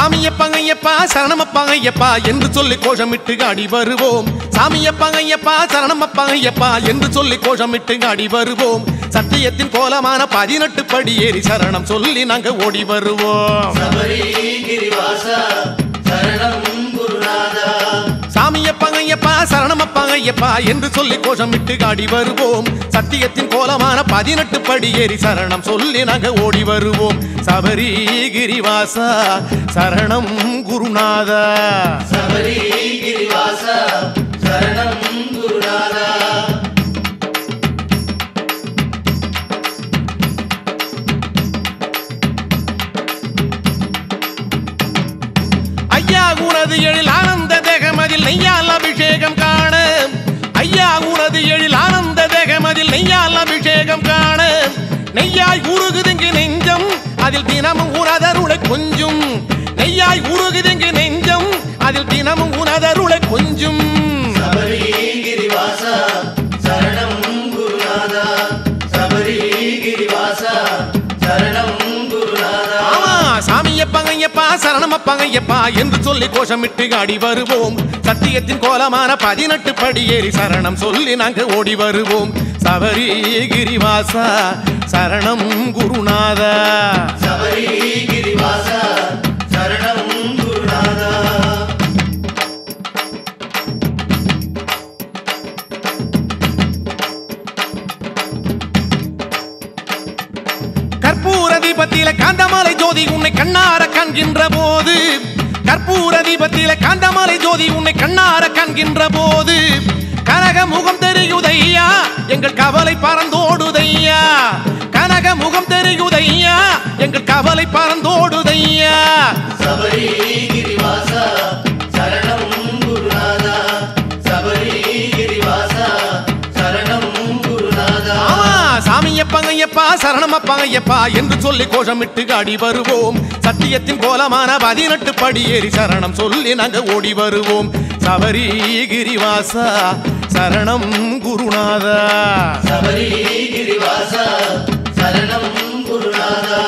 சாமியப்பா சரணமப்பா என்று சொல்லி கோஷமிட்டு ஆடி வருவோம். சாமியப்பா சரணமப்பா என்று சொல்லி கோஷமிட்டு ஆடி வருவோம். சத்தியத்தின் கோலமான 18 படி ஏறி சரணம் சொல்லி நாங்க ஓடி வருவோம். சாமியப்பா சரணமப்பா என்று சொல்லி கோஷமிட்டு ஆடி வருவோம். சத்தியத்தின் கோலமான 18 படி ஏறி சரணம் சொல்லி நாங்க ஓடி வருவோம். சபரி கிரிவாசா சரணம் குருநாதா. சபரி கிரிவாசா சரணம் குருநாதா. ஐயா உனது எழில் ஆனந்த தேகமதில் நெய்யால் அபிஷேகம் காண. ஐயா உனது எழில் ஆனந்த தேகமதில் நெய்யால் அபிஷேகம் காண. நெய்யாய் உருகுதுங்கு நெஞ்சம் அதில் தினமும் உனதருளை கொஞ்சும். நெய்யாய் உருகுதுங்கு நெஞ்சம் அதில் தினமும் உனதருளை கொஞ்சும். சபரி கிரிவாசா சரணம் குருநாதா. சபரி கிரிவாசா சரணம் குருநாதா. சாமியப்பா சரணமப்பா என்று சொல்லி கோஷமிட்டு ஆடி வருவோம். சத்தியத்தின் கோலமான 18 படி ஏறி சரணம் சொல்லி நாங்க ஓடி வருவோம். சபரி கிரிவாசா சரணம் குருநாதா. சபரி கிரிவாசா சரணம் குருநாதா. கற்பூர தீபத்தில காந்தமாலை ஜோதி உன்னை கண்ணார காண்கின்ற போது. கற்பூர தீபத்தில காந்தமாலை ஜோதி உன்னை கண்ணார காண்கின்ற போது கனக முகம் தெரியுதையா எங்கள் கவலை பறந்தோடுதையா. கனக முகம் தெரியுதையா எங்கள் கவலை பறந்தோடுதையா. சபரி கிரிவாசா சரணம் குருநாதா. சபரி கிரிவாசா சரணம் குருநாதா. சாமியப்பா சரணமப்பா என்று சொல்லி கோஷமிட்டு ஆடி வருவோம். சத்தியத்தின் கோலமான 18 படி ஏறி சரணம் சொல்லி நாங்க ஓடி வருவோம். சபரி கிரிவாசா சரணம் குருநாதா. சபரி கிரிவாசா சரணம் குருநாதா.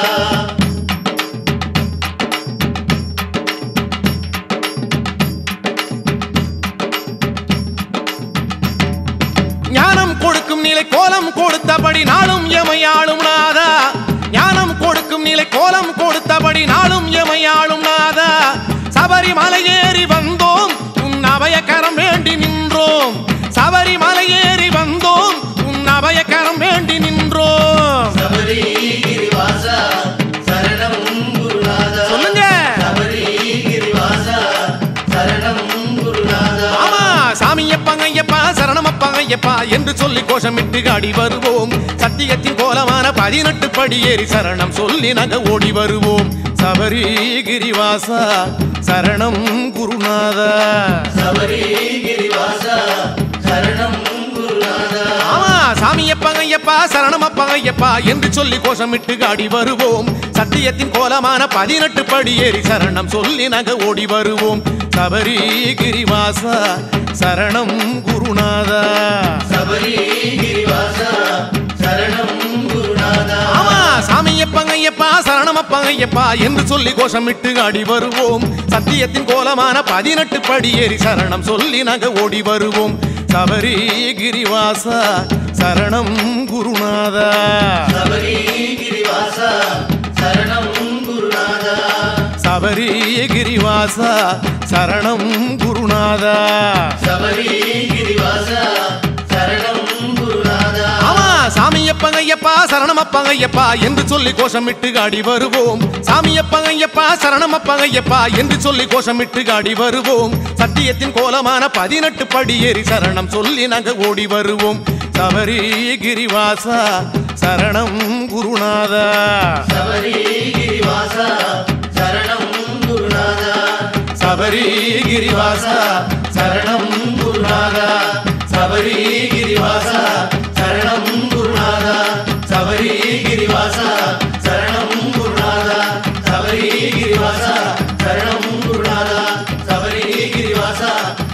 ஞானம் கொடுக்கும் நிலை கோலம் கொடுத்தபடி நாளும் எமையாளும் நாதா. ஞானம் கொடுக்கும் நிலை கோலம் கொடுத்தபடி நாளும் எமையாளும் நாதா. சபரிமலை ஏறி வந்தோம் உன் அபயக்கரம் வேண்டி நின்றோம். சபரிமலை ஏறி வந்தோம் உன் அபயக்கரம் வேண்டி நின்றோம். சபரி கிரிவாசா சரணம் குருநாதா. சொல்லுங்க. சபரி கிரிவாசா சரணம் குருநாதா. சாமியப்பா சரணமப்பா என்று சொல்லி கோஷமிட்டு ஆடி வருவோம். சத்தியத்தின் கோலமான 18 படி ஏறி சரணம் சொல்லி நாங்க ஓடி வருவோம். சபரி கிரிவாசா சரணம் குருநாதா. சபரி கிரிவாசா சரணம் குருநாதா. சாமியப்பா சரணமப்பா என்று சொல்லி கோஷமிட்டு ஆடி வருவோம். சத்தியத்தின் கோலமான 18 படி ஏறி சரணம் சொல்லி நாங்க ஓடி வருவோம். சபரி கிரிவாசா சரணம் குருநாதா. சபரி கிரிவாசா சரணம் குருநாதா. சாமியப்பா சரணமப்பா என்று சொல்லி கோஷமிட்டு ஆடி வருவோம். சத்தியத்தின் கோலமான 18 படி ஏறி சரணம் சொல்லி நாங்க ஓடி வருவோம். சபரி கிரிவாசா சரணம் குருநாதா. சபரி கிரிவாசா சரணம் குருநாதா. சபரி கிரிவாசா சரணம் குருநாதா. சபரி கிரிவாசா சரணம் குருநாதா. சாமியப்பா சரணமப்பா என்று சொல்லி கோஷமிட்டு ஆடி வருவோம். சாமியப்பா சரணமப்பா என்று சொல்லி கோஷமிட்டு ஆடி வருவோம். சத்தியத்தின் கோலமான 18 படி ஏறி சரணம் சொல்லி நாங்க ஓடி வருவோம். சபரி கிரிவாசா சரணம் குருநாதா. சபரி கிரிவாசா சரணம் குருநாதா. சபரி கிரிவாசா சரணம் குருநாதா. சபரி கிரிவாசா சரணம் குருநாதா. சபரி கிரிவாசா சரணம் குருநாதா. சபரி கிரிவாசா சரணம் குருநாதா. சபரி கிரிவாசா